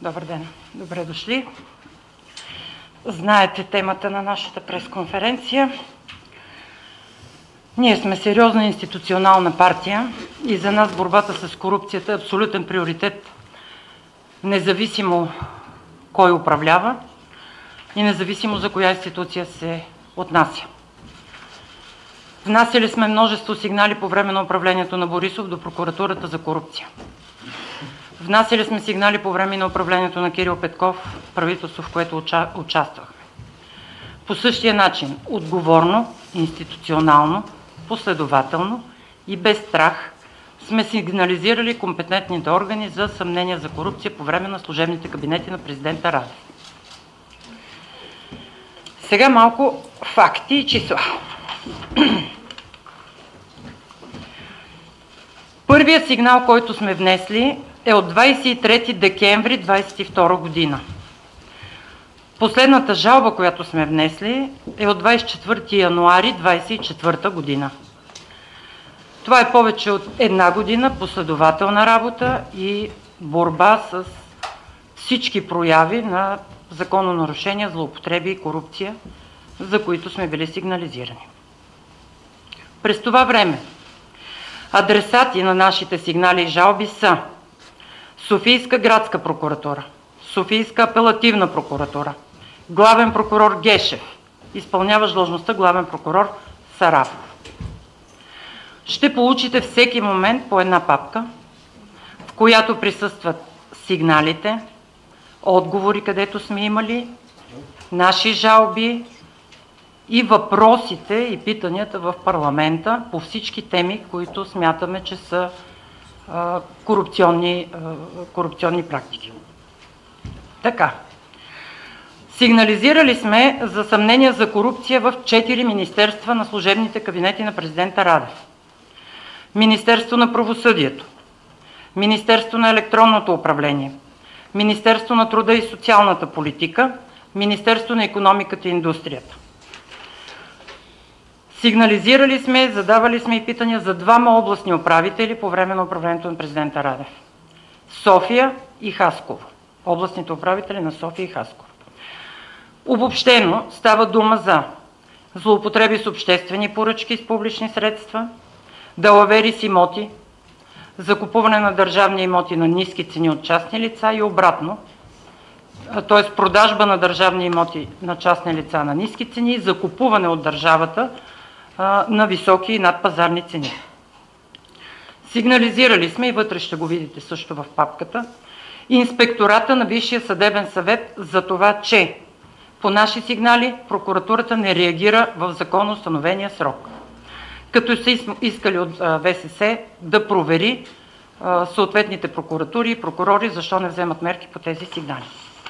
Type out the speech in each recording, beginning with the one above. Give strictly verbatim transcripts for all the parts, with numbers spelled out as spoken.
Добър ден, добре дошли. Знаете темата на нашата пресконференция. Ние сме сериозна институционална партия и за нас борбата с корупцията е абсолютен приоритет, независимо кой управлява и независимо за коя институция се отнася. Внасяли сме множество сигнали по време на управлението на Борисов до прокуратурата за корупция. Внасяли сме сигнали по време на управлението на Кирил Петков, правителство, в което уча... участвахме. По същия начин, отговорно, институционално, последователно и без страх сме сигнализирали компетентните органи за съмнения за корупция по време на служебните кабинети на президента Радев. Сега малко факти и числа. Първият сигнал, който сме внесли, е от двадесет и трети декември двадесет и втора година. Последната жалба, която сме внесли, е от двадесет и четвърти януари двадесет и четвърта година. Това е повече от една година последователна работа и борба с всички прояви на закононарушения, злоупотреби и корупция, за които сме били сигнализирани. През това време адресати на нашите сигнали и жалби са Софийска градска прокуратура, Софийска апелативна прокуратура, главен прокурор Гешев, изпълняващ длъжността главен прокурор Сарафов. Ще получите всеки момент по една папка, в която присъстват сигналите, отговори, където сме имали, наши жалби и въпросите и питанията в парламента по всички теми, които смятаме, че са а, корупционни, а, корупционни практики. Така. Сигнализирали сме за съмнения за корупция в четири министерства на служебните кабинети на президента Радев. Министерство на правосъдието, Министерство на електронното управление, Министерство на труда и социалната политика, Министерство на икономиката и индустрията. Сигнализирали сме, задавали сме и питания за двама областни управители по време на управлението на президента Радев. София и Хасково. Областните управители на София и Хасково. Обобщено става дума за злоупотреби с обществени поръчки с публични средства, далавери с имоти, закупуване на държавни имоти на ниски цени от частни лица и обратно, т.е. продажба на държавни имоти на частни лица на ниски цени и закупуване от държавата а, на високи и надпазарни цени. Сигнализирали сме, и вътре ще го видите също в папката, Инспектората на Висшия съдебен съвет за това, че по наши сигнали прокуратурата не реагира в законоустановения срок, като са искали от ВСС да провери съответните прокуратури и прокурори защо не вземат мерки по тези сигнали.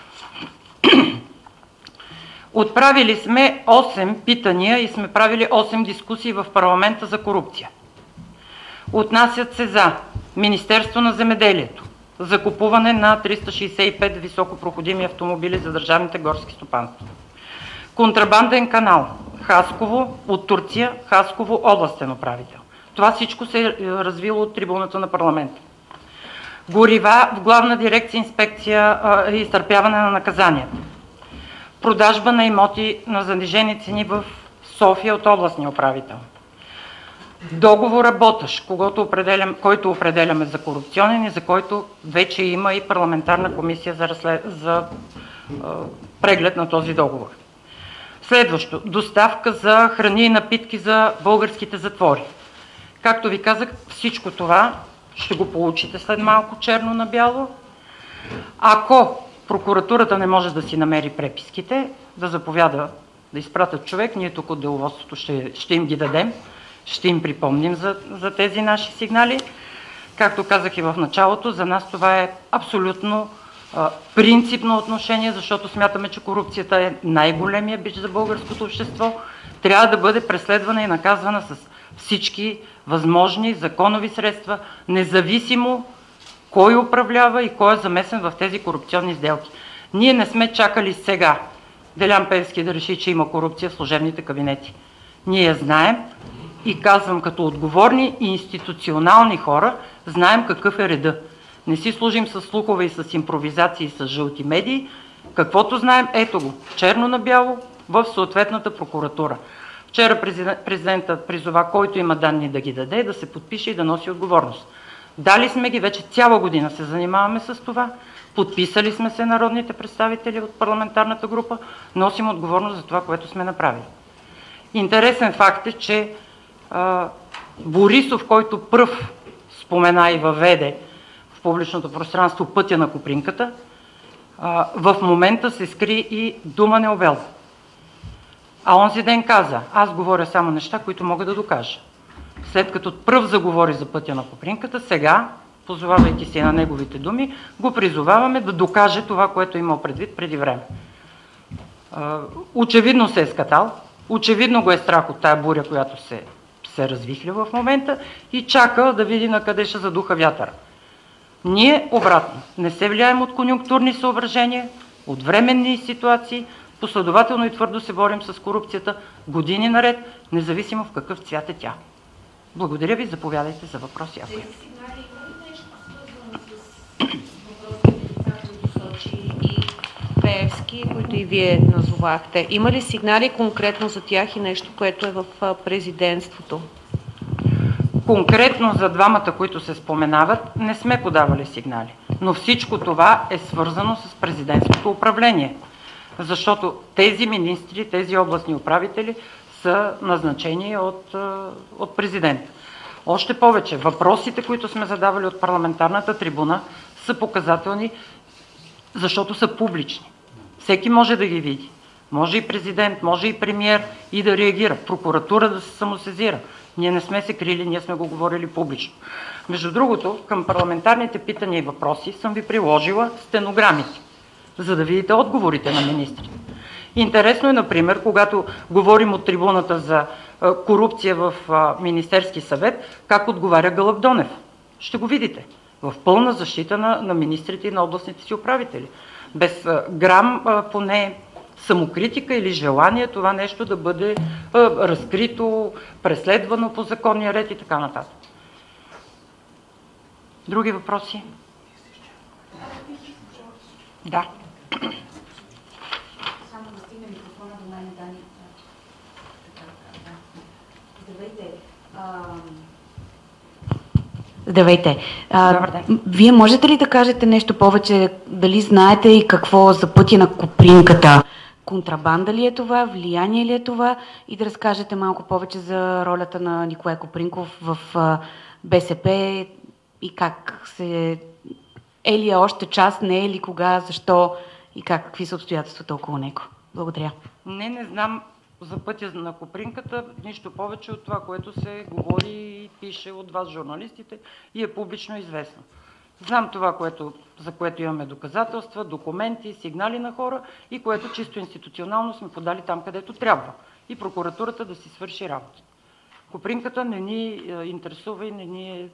Отправили сме осем питания и сме правили осем дискусии в парламента за корупция. Отнасят се за Министерство на земеделието, закупуване на триста шейсет и пет високопроходими автомобили за държавните горски стопанства. Контрабанден канал Хасково от Турция, Хасково областен управител. Това всичко се е развило от трибуната на парламента. Горива в Главна дирекция инспекция и изтърпяване на наказанията. Продажба на имоти на занижени цени в София от областния управител. Договор работещ, който определяме за корупционен и за който вече има и парламентарна комисия за, разслед... за е, преглед на този договор. Следващо, доставка за храни и напитки за българските затвори. Както ви казах, всичко това ще го получите след малко черно на бяло. Ако прокуратурата не може да си намери преписките, да заповяда да изпратят човек, ние тук от деловодството ще, ще им ги дадем, ще им припомним за, за тези наши сигнали. Както казах и в началото, за нас това е абсолютно а, принципно отношение, защото смятаме, че корупцията е най-големия бич за българското общество. Трябва да бъде преследвана и наказвана с всички възможни законови средства, независимо кой управлява и кой е замесен в тези корупционни сделки. Ние не сме чакали сега Делян Пеевски да реши, че има корупция в служебните кабинети. Ние я знаем и казвам, като отговорни и институционални хора, знаем какъв е реда. Не си служим с слухове и с импровизации и с жълти медии. Каквото знаем, ето го, черно на бяло в съответната прокуратура. Вчера президентът призова, който има данни да ги даде, да се подпише и да носи отговорност. Дали сме ги, вече цяла година се занимаваме с това. Подписали сме се народните представители от парламентарната група, носим отговорност за това, което сме направили. Интересен факт е, че а, Борисов, който пръв спомена и въведе в публичното пространство пътя на Копринката, а, в момента се скри и дума не обелва. А онзи ден каза, аз говоря само неща, които мога да докажа. След като пръв заговори за пътя на Копринката, сега, позовавайки се на неговите думи, го призоваваме да докаже това, което е имал предвид преди време. Очевидно се е скатал, очевидно го е страх от тая буря, която се, се развихля в момента и чака да види на къде ще задуха вятъра. Ние обратно, не се влияем от конюнктурни съображения, от временни ситуации, последователно и твърдо се борим с корупцията години наред, независимо в какъв цвят е тя. Благодаря ви, заповядайте за въпроси. Ако тези сигнали има ли нещо свързано с въпросите, които сочи и Пеевски, които и вие назовахте? Има ли сигнали конкретно за тях и нещо, което е в президентството? Конкретно за двамата, които се споменават, не сме подавали сигнали. Но всичко това е свързано с президентското управление. Защото тези министри, тези областни управители са назначени от, от президента. Още повече, въпросите, които сме задавали от парламентарната трибуна, са показателни, защото са публични. Всеки може да ги види. Може и президент, може и премиер и да реагира. Прокуратура да се самосезира. Ние не сме се крили, ние сме го говорили публично. Между другото, към парламентарните питания и въпроси съм ви приложила стенограмите, за да видите отговорите на министрите. Интересно е, например, когато говорим от трибуната за корупция в Министерски съвет, как отговаря Гълъб Донев. Ще го видите. В пълна защита на, на министрите и на областните си управители. Без грам поне самокритика или желание това нещо да бъде разкрито, преследвано по законния ред и така нататък. Други въпроси? Да. Здравейте. А, вие можете ли да кажете нещо повече, дали знаете и какво за пътя на Копринката? Контрабанда ли е това, влияние ли е това? И да разкажете малко повече за ролята на Николай Копринков в а, БСП и как се... Е ли е още част, не е ли, кога, защо и как, какви са обстоятелствата около него? Благодаря. Не, не знам за пътя на Копринката, нищо повече от това, което се говори и пише от вас, журналистите, и е публично известно. Знам това, което, за което имаме доказателства, документи, сигнали на хора и което чисто институционално сме подали там, където трябва. И прокуратурата да си свърши работа. Копринката не ни интересува и не ни е,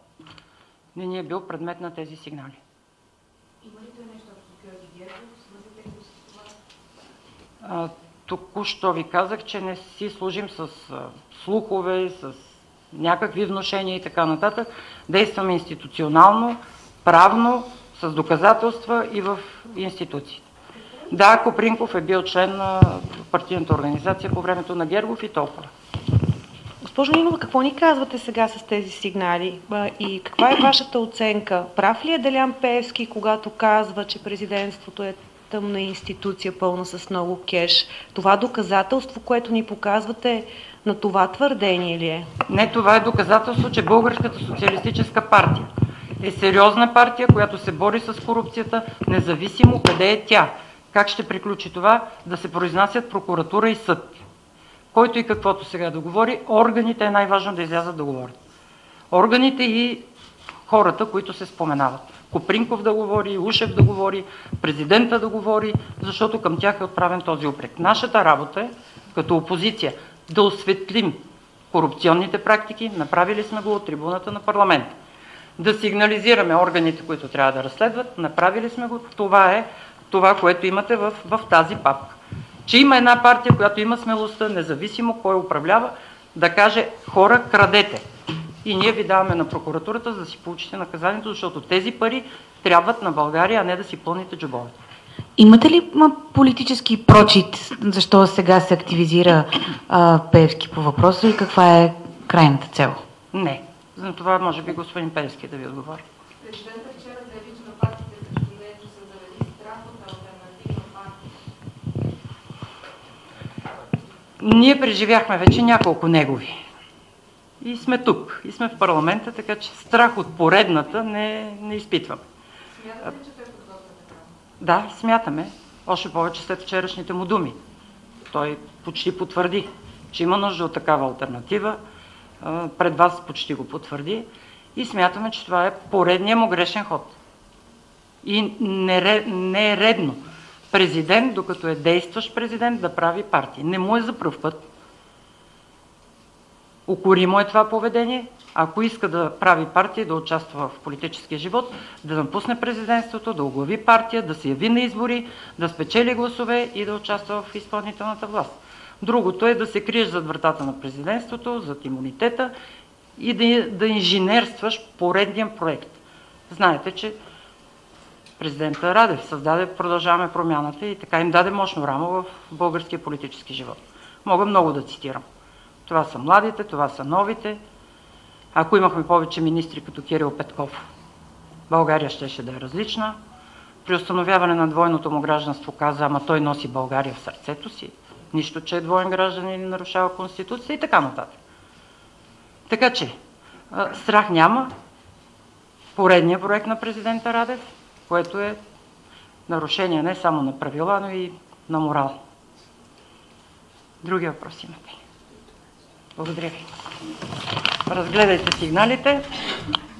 не ни е бил предмет на тези сигнали. Има ли това нещо с Георги Гергов? Свързате ли с това? Току-що ви казах, че не си служим с слухове, с някакви внушения и така нататък. Действаме институционално, правно, с доказателства и в институциите. Да, Копринков е бил член на партийната организация по времето на Гергов и толкова. Госпожо Нинова, какво ни казвате сега с тези сигнали и каква е вашата оценка? Прав ли е Делян Пеевски, когато казва, че президентството е тъмна институция, пълна с много кеш? Това доказателство, което ни показвате, на това твърдение ли е? Не, това е доказателство, че Българската социалистическа партия е сериозна партия, която се бори с корупцията, независимо къде е тя. Как ще приключи това? Да се произнасят прокуратура и съд. Който и каквото сега да говори, органите е най-важно да излязат да говорят. Органите и хората, които се споменават. Копринков да говори, Ушев да говори, президента да говори, защото към тях е отправен този упрек. Нашата работа е, като опозиция, да осветлим корупционните практики, направили сме го от трибуната на парламента. Да сигнализираме органите, които трябва да разследват, направили сме го. Това е това, което имате в, в тази папка. Че има една партия, която има смелостта, независимо кой управлява, да каже: хора, крадете. И ние ви даваме на прокуратурата, за да си получите наказанието, защото тези пари трябват на България, а не да си пълните джобовете. Имате ли ма, политически прочит, защо сега се активизира а, Пеевски по въпроса и каква е крайната цел? Не. За това може би господин Пеевски да ви отговори. Президентът вчера заяви, че нападките срещу него са заради страх от алтернативна партия. Ние преживяхме вече няколко негови. И сме тук, и сме в парламента, така че страх от поредната не, не изпитваме. Смятате ли, че той подготвя така? Да, смятаме. Още повече след вчерашните му думи. Той почти потвърди, че има нужда от такава алтернатива. Пред вас почти го потвърди. И смятаме, че това е поредният му грешен ход. И не, не е редно президент, докато е действащ президент, да прави партии. Не му е за пръв път. Укоримо е това поведение. Ако иска да прави партия, да участва в политическия живот, да напусне президентството, да оглави партия, да се яви на избори, да спечели гласове и да участва в изпълнителната власт. Другото е да се криеш зад вратата на президентството, зад имунитета и да, да инженерстваш поредния проект. Знаете, че президента Радев създаде Продължаваме промяната и така им даде мощно рамо в българския политически живот. Мога много да цитирам. Това са младите, това са новите. Ако имахме повече министри като Кирил Петков, България щеше да е различна. При установяване на двойното му гражданство каза, ама той носи България в сърцето си. Нищо, че е двоен гражданин и нарушава Конституция и така нататък. Така че, страх няма. Поредният проект на президента Радев, което е нарушение не само на правила, но и на морал. Други въпроси имате? Благодаря ви. Разгледайте сигналите.